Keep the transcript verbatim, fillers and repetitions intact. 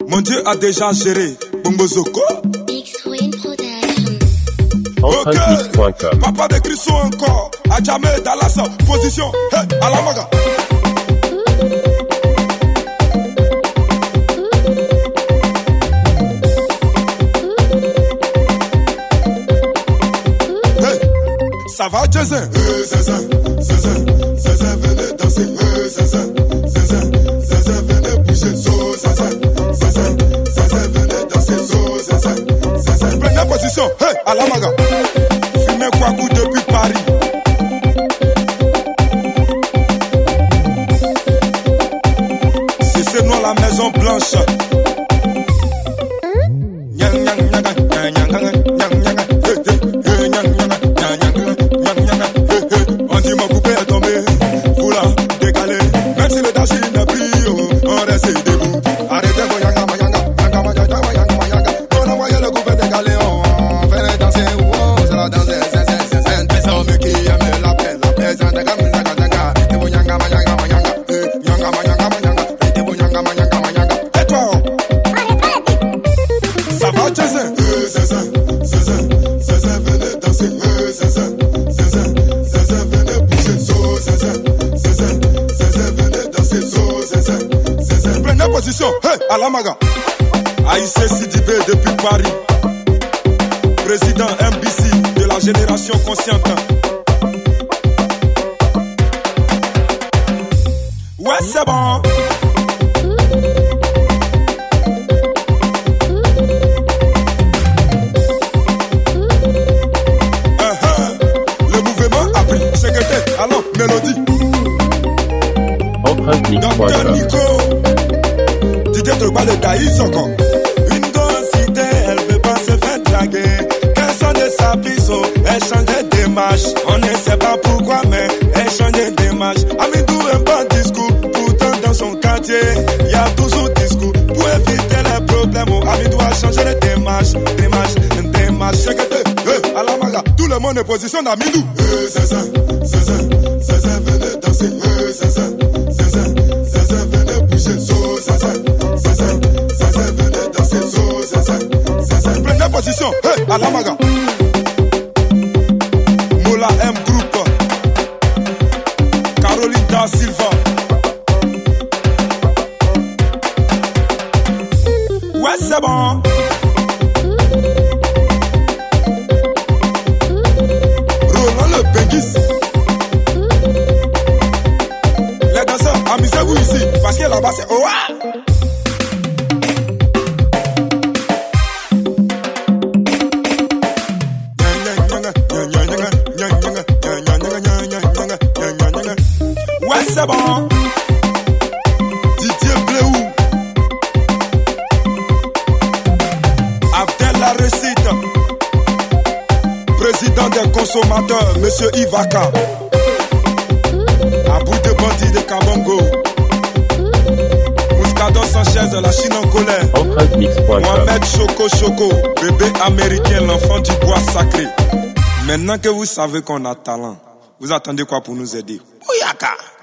Mon Dieu a déjà géré. Bongo Zoko. X-Win Production. Ok. Papa de Crisson encore. A jamais Dallas. Position. Hey, à la maga. Hey, ça va, Jason? Hey, Zaza, Zaza, Zaza, venez danser. Hey, Zaza, Zaza, Zaza, venez bouger. So, Zaza, Zaza, Zaza, venez danser. So, Zaza, Zaza. Prenez position. Hey, à la maga. Fumez quoi coup depuis Paris. Si c'est nous la Maison Blanche. On dit mon coupé est tombé, vous la décalez. Même si le dashi n'est plus, on reste debout. Arrêtez vos yanga ma yanga, yanga ma yanga ma yanga ma yanga. On envoie le coupé décalé, on fait les danser, oh, c'est la danse, c'est c'est c'est c'est c'est homme qui aime la paix, la paix, c'est un dégât, dégât, dégât. Et vos yanga ma yanga ma yanga, yanga ma yanga ma yanga, et vos yanga ma yanga ma yanga. Et toi, ça va, Jason? C'est ça, c'est ça, c'est ça, venez danser, c'est ça. Position, hey, à la maga. Aïssé Sidibé depuis Paris. Président M B C de la génération consciente. Ouais, c'est bon. Uh-huh. Le mouvement a pris. Secrétaire, allons, mélodie. Docteur Nico. Didier Drogba le Daïs encore. Une goncité, elle veut pas se faire draguer. Qu'elle sonne de sa biseau, elle change de démarche. On ne sait pas pourquoi, mais elle change de démarche. Amidou un bon discours, pourtant dans son quartier, il y a toujours discours. Pour éviter les problèmes, Amidou a changé de démarche. Démarche, démarche. C'est que hey, à la maga, tout le monde est position d'Amidou. Hey, c'est ça, c'est ça, c'est ça, venez danser. Hey, c'est ça, c'est ça, c'est ça, venez bouger. So, c'est ça. Prenez position, hey, à la maga. Mola M Group, Caroline Da Silva. Ouais, c'est bon. Roland le Benguis. Les danseurs, amusez-vous ici, parce que là-bas c'est oh ah. Ouais, c'est bon. Didier Bléou. Abdel la récite. Président des consommateurs, Monsieur Ivaka. Abou de bandit de Kabongo. Muscador Sanchez, la Chine en colère. Mohamed Choco Choco, bébé américain, l'enfant du bois sacré. Maintenant que vous savez qu'on a talent, vous attendez quoi pour nous aider? Ouyaka!